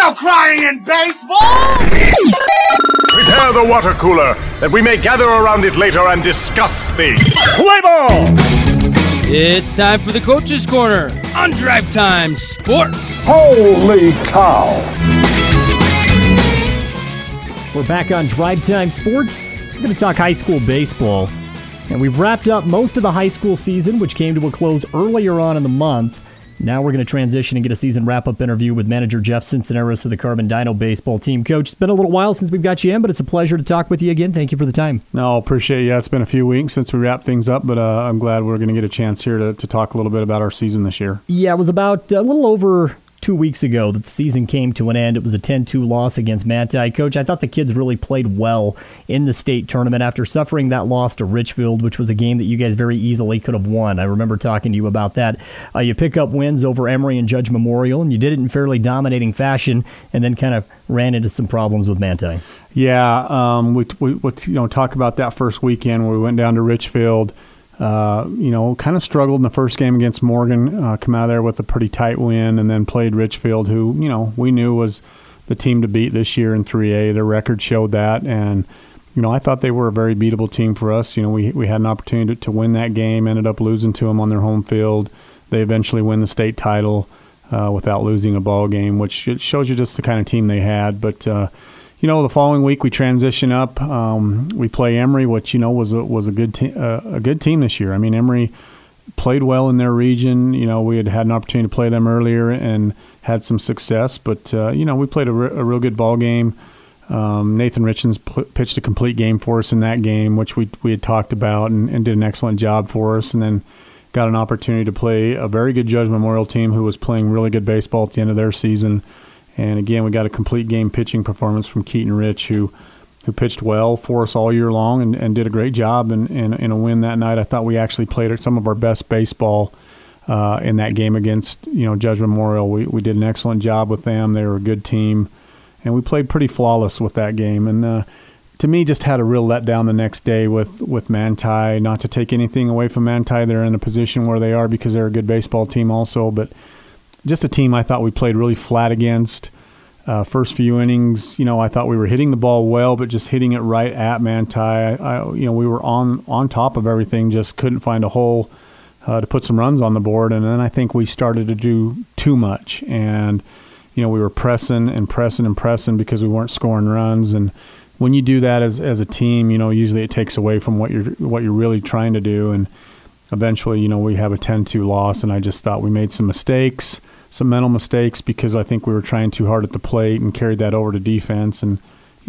no crying in baseball! Prepare the water cooler, that we may gather around it later and discuss the play ball! It's time for the Coach's Corner on Drive Time Sports. Holy cow! We're back on Drive Time Sports. We're going to talk high school baseball. And we've wrapped up most of the high school season, which came to a close earlier on in the month. Now we're going to transition and get a season wrap-up interview with manager Jeff Cincenaris of the Carbon Dino baseball team. Coach, it's been a little while since we've got you in, but it's a pleasure to talk with you again. Thank you for the time. No, appreciate it. Yeah, it's been a few weeks since we wrapped things up, but I'm glad we're going to get a chance here to talk a little bit about our season this year. Yeah, it was about a little over 2 weeks ago that the season came to an end. It was a 10-2 loss against Manti. Coach, I thought the kids really played well in the state tournament after suffering that loss to Richfield, which was a game that you guys very easily could have won. I remember talking to you about that. You pick up wins over Emory and Judge Memorial, and you did it in fairly dominating fashion, and then kind of ran into some problems with Manti. Yeah, we talk about that first weekend where we went down to Richfield. Kind of struggled in the first game against Morgan, come out of there with a pretty tight win, and then played Richfield, who, we knew was the team to beat this year in 3A. Their record showed that, and, I thought they were a very beatable team for us. We had an opportunity to win that game, ended up losing to them on their home field. They eventually win the state title without losing a ball game, which it shows you just the kind of team they had. But, the following week we transition up. We play Emory, which was a good team this year. I mean, Emory played well in their region. We had an opportunity to play them earlier and had some success. But we played a real good ball game. Nathan Richens pitched a complete game for us in that game, which we had talked about and did an excellent job for us. And then got an opportunity to play a very good Judge Memorial team who was playing really good baseball at the end of their season. And again, we got a complete game pitching performance from Keaton Rich, who pitched well for us all year long and did a great job in a win that night. I thought we actually played some of our best baseball in that game against Judge Memorial. We did an excellent job with them. They were a good team, and we played pretty flawless with that game. And to me, just had a real letdown the next day with Manti. Not to take anything away from Manti, they're in a position where they are because they're a good baseball team also, but just a team I thought we played really flat against. First few innings, I thought we were hitting the ball well, but just hitting it right at Manti. We were on top of everything, just couldn't find a hole to put some runs on the board. And then I think we started to do too much. And, we were pressing because we weren't scoring runs. And when you do that as a team, usually it takes away from what you're really trying to do. And eventually, we have a 10-2 loss, and I just thought we made some mistakes. Some mental mistakes because I think we were trying too hard at the plate and carried that over to defense. And,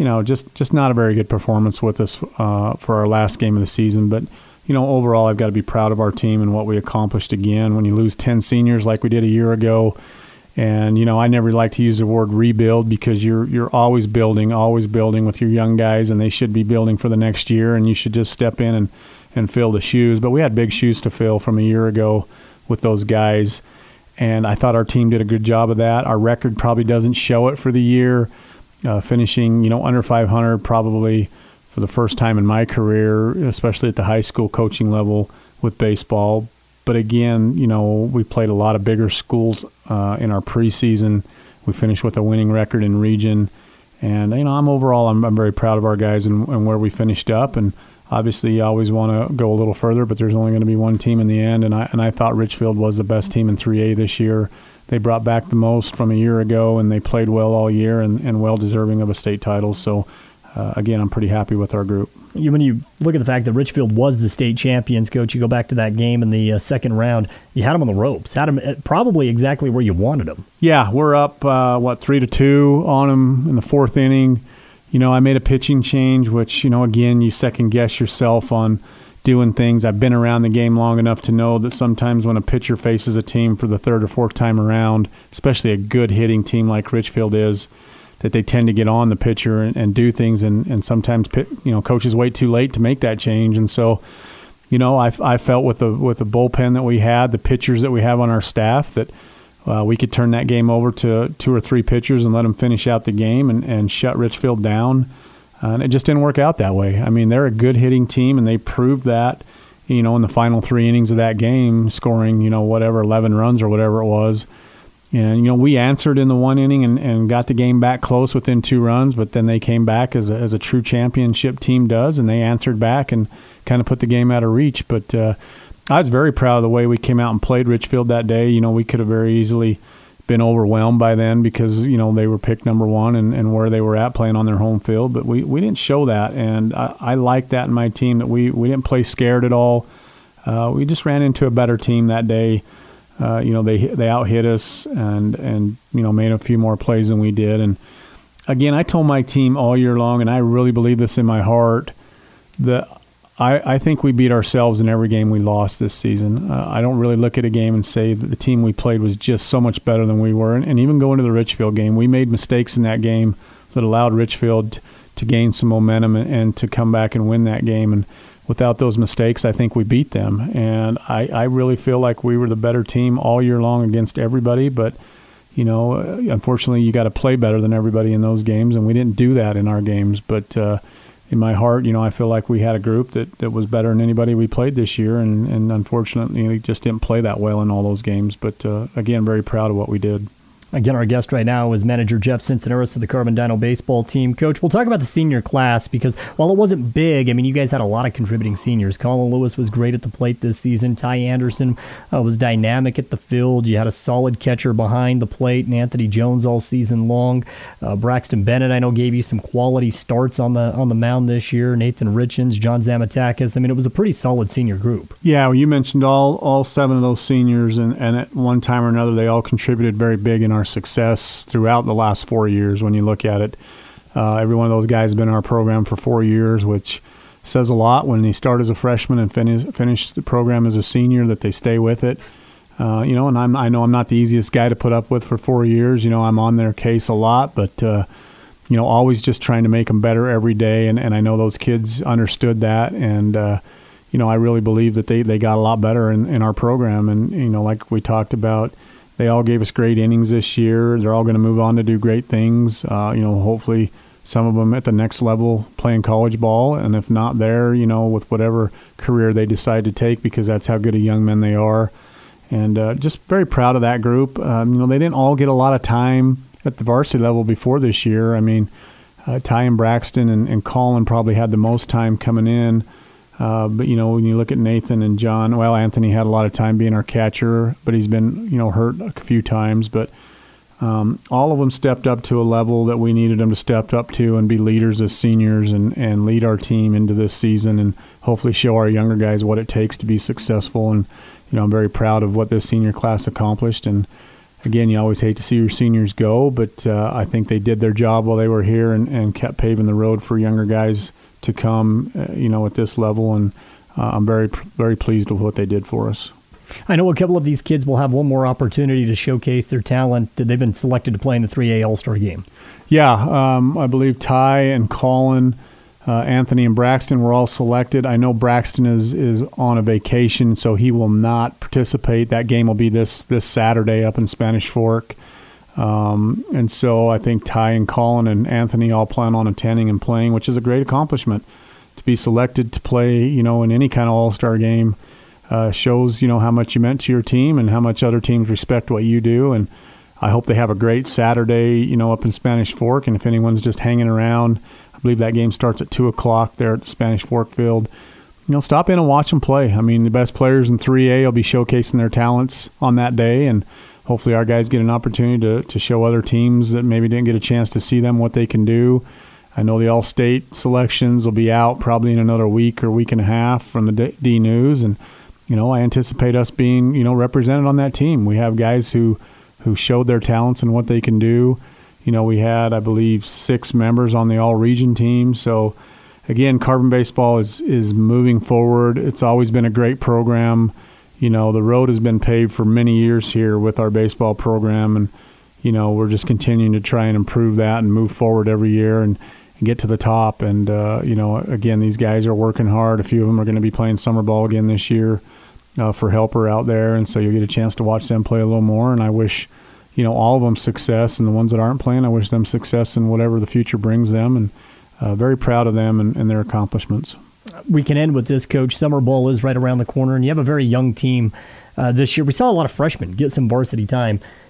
just not a very good performance with us for our last game of the season. But, overall I've got to be proud of our team and what we accomplished again. When you lose 10 seniors like we did a year ago, and, I never like to use the word rebuild because you're always building with your young guys, and they should be building for the next year, and you should just step in and fill the shoes. But we had big shoes to fill from a year ago with those guys. And I thought our team did a good job of that. Our record probably doesn't show it for the year, finishing, under 500 probably for the first time in my career, especially at the high school coaching level with baseball. But again, we played a lot of bigger schools in our preseason. We finished with a winning record in region. And, I'm very proud of our guys and where we finished up. And obviously, you always want to go a little further, but there's only going to be one team in the end, and I thought Richfield was the best team in 3A this year. They brought back the most from a year ago, and they played well all year and well deserving of a state title. So, again, I'm pretty happy with our group. When you look at the fact that Richfield was the state champions, Coach, you go back to that game in the second round, you had them on the ropes, had them probably exactly where you wanted them. Yeah, we're up, 3-2 on them in the fourth inning. I made a pitching change, which, again, you second-guess yourself on doing things. I've been around the game long enough to know that sometimes when a pitcher faces a team for the third or fourth time around, especially a good hitting team like Richfield is, that they tend to get on the pitcher and do things, and sometimes, coaches wait too late to make that change. And so, I felt with the bullpen that we had, the pitchers that we have on our staff, that we could turn that game over to 2 or 3 pitchers and let them finish out the game and shut Richfield down. And it just didn't work out that way. I mean, they're a good hitting team, and they proved that, in the final 3 innings of that game, scoring, 11 runs or whatever it was. And, we answered in the one inning and got the game back close within 2 runs, but then they came back as a true championship team does, and they answered back and kind of put the game out of reach. But I was very proud of the way we came out and played Richfield that day. We could have very easily been overwhelmed by then because, they were picked number 1 and where they were at playing on their home field. But we didn't show that, and I like that in my team, that we didn't play scared at all. We just ran into a better team that day. They out-hit us and made a few more plays than we did. And, again, I told my team all year long, and I really believe this in my heart, that I think we beat ourselves in every game we lost this season. I don't really look at a game and say that the team we played was just so much better than we were. And even going to the Richfield game, we made mistakes in that game that allowed Richfield to gain some momentum and to come back and win that game. And without those mistakes, I think we beat them. And I really feel like we were the better team all year long against everybody. But, unfortunately, you got to play better than everybody in those games, and we didn't do that in our games. But in my heart, I feel like we had a group that was better than anybody we played this year, and unfortunately, we just didn't play that well in all those games. But, again, very proud of what we did. Again, our guest right now is manager Jeff Cincinnatus of the Carbon Dino baseball team. Coach, we'll talk about the senior class because while it wasn't big, you guys had a lot of contributing seniors. Colin Lewis was great at the plate this season. Ty Anderson was dynamic at the field. You had a solid catcher behind the plate, and Anthony Jones all season long. Braxton Bennett, I know, gave you some quality starts on the mound this year. Nathan Richens, John Zamatakis. It was a pretty solid senior group. Yeah, well, you mentioned all 7 of those seniors, and at one time or another, they all contributed very big in our success throughout the last 4 years. When you look at it, every one of those guys has been in our program for 4 years, which says a lot. When they start as a freshman and finish the program as a senior, that they stay with it. And I know I'm not the easiest guy to put up with for 4 years. I'm on their case a lot, but always just trying to make them better every day. And I know those kids understood that, and I really believe that they got a lot better in our program. And like we talked about, they all gave us great innings this year. They're all going to move on to do great things. Hopefully some of them at the next level playing college ball, and if not there, with whatever career they decide to take, because that's how good a young men they are. And just very proud of that group. They didn't all get a lot of time at the varsity level before this year. Ty and Braxton and Colin probably had the most time coming in. But, when you look at Nathan and John, well, Anthony had a lot of time being our catcher, but he's been, hurt a few times. But all of them stepped up to a level that we needed them to step up to and be leaders as seniors and lead our team into this season and hopefully show our younger guys what it takes to be successful. And, I'm very proud of what this senior class accomplished. And, again, you always hate to see your seniors go, but I think they did their job while they were here and kept paving the road for younger guys to come, at this level, and I'm very, very pleased with what they did for us. I know a couple of these kids will have one more opportunity to showcase their talent. They've been selected to play in the 3A All-Star game. Yeah, I believe Ty and Colin, Anthony and Braxton were all selected. I know Braxton is on a vacation, so he will not participate. That game will be this Saturday up in Spanish Fork. And so I think Ty and Colin and Anthony all plan on attending and playing, which is a great accomplishment. To be selected to play, in any kind of all-star game shows, how much you meant to your team and how much other teams respect what you do. And I hope they have a great Saturday, up in Spanish Fork. And if anyone's just hanging around, I believe that game starts at 2 o'clock there at the Spanish Fork field. Stop in and watch them play. The best players in 3A will be showcasing their talents on that day, and hopefully our guys get an opportunity to show other teams that maybe didn't get a chance to see them what they can do. I know the All-State selections will be out probably in another week or week and a half from the D News, and I anticipate us being represented on that team. We have guys who showed their talents and what they can do. We had, I believe, 6 members on the all-region team. So again, Carbon Baseball is moving forward. It's always been a great program. The road has been paved for many years here with our baseball program, and we're just continuing to try and improve that and move forward every year and get to the top. And again, these guys are working hard. A few of them are going to be playing summer ball again this year for Helper out there, and so you'll get a chance to watch them play a little more. And I wish all of them success, and the ones that aren't playing, I wish them success in whatever the future brings them, and very proud of them and their accomplishments. We can end with this, Coach. Summer ball is right around the corner, and you have a very young team this year. We saw a lot of freshmen get some varsity time.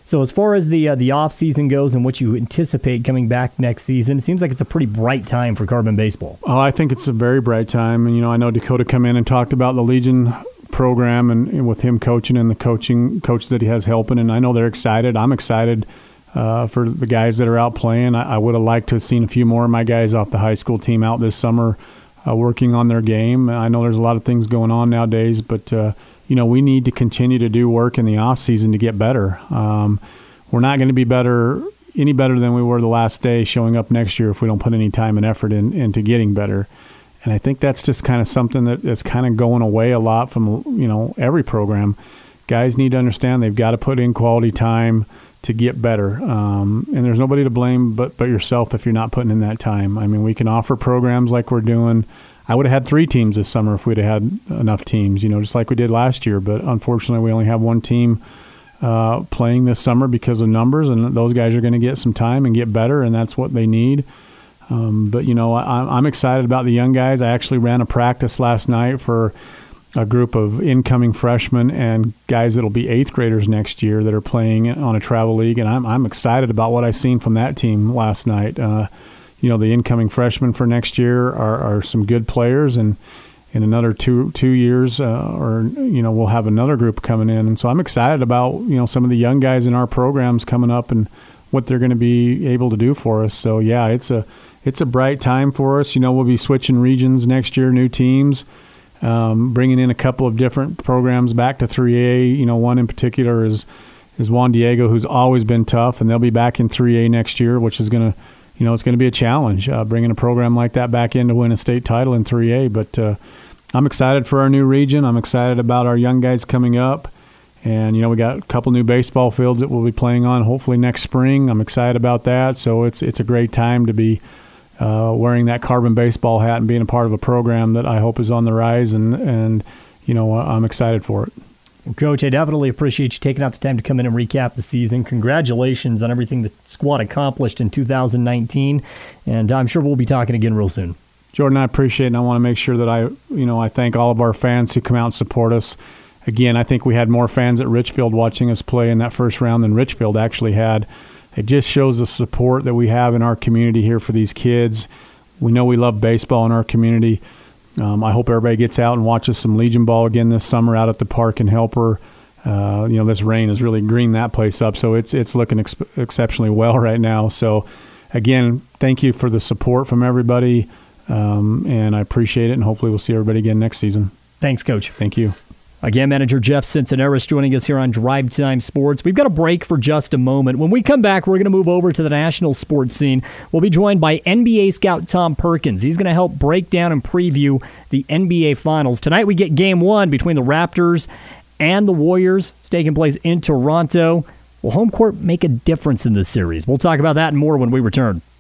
So as far as the off season goes and what you anticipate coming back next season, it seems like it's a pretty bright time for Carbon baseball. Oh, I think it's a very bright time. And, I know Dakota come in and talked about the Legion program and with him coaching and the coaches that he has helping. And I know they're excited. I'm excited for the guys that are out playing. I would have liked to have seen a few more of my guys off the high school team out this summer working on their game. I know there's a lot of things going on nowadays, but we need to continue to do work in the off season to get better. We're not going to be any better than we were the last day showing up next year if we don't put any time and effort into getting better. And I think that's just kind of something that's kind of going away a lot from every program. Guys need to understand they've got to put in quality time to get better. And there's nobody to blame but yourself if you're not putting in that time. I mean, we can offer programs like we're doing. I would have had 3 teams this summer if we'd have had enough teams, just like we did last year. But unfortunately, we only have 1 team playing this summer because of numbers, and those guys are going to get some time and get better, and that's what they need. But I'm excited about the young guys. I actually ran a practice last night for a group of incoming freshmen and guys that'll be 8th graders next year that are playing on a travel league, and I'm excited about what I seen from that team last night. The incoming freshmen for next year are some good players, and in another two years, we'll have another group coming in. And so I'm excited about, some of the young guys in our programs coming up and what they're going to be able to do for us. So, yeah, it's a bright time for us. We'll be switching regions next year, new teams, bringing in a couple of different programs back to 3A. One in particular is Juan Diego, who's always been tough, and they'll be back in 3A next year, which is going to it's going to be a challenge, bringing a program like that back in to win a state title in 3A. But I'm excited for our new region. I'm excited about our young guys coming up. And, we got a couple new baseball fields that we'll be playing on hopefully next spring. I'm excited about that. So it's a great time to be wearing that Carbon baseball hat and being a part of a program that I hope is on the rise. And I'm excited for it. Well, Coach, I definitely appreciate you taking out the time to come in and recap the season. Congratulations on everything the squad accomplished in 2019, and I'm sure we'll be talking again real soon. Jordan, I appreciate it, and I want to make sure that I thank all of our fans who come out and support us. Again, I think we had more fans at Richfield watching us play in that first round than Richfield actually had. It just shows the support that we have in our community here for these kids. We know we love baseball in our community. I hope everybody gets out and watches some Legion ball again this summer out at the park in Helper. This rain has really greened that place up, so it's looking exceptionally well right now. So, again, thank you for the support from everybody, and I appreciate it, and hopefully we'll see everybody again next season. Thanks, Coach. Thank you. Again, Manager Jeff Cincinnati joining us here on Drive Time Sports. We've got a break for just a moment. When we come back, we're going to move over to the national sports scene. We'll be joined by NBA scout Tom Perkins. He's going to help break down and preview the NBA Finals. Tonight we get Game 1 between the Raptors and the Warriors. It's taking place in Toronto. Will home court make a difference in this series? We'll talk about that and more when we return.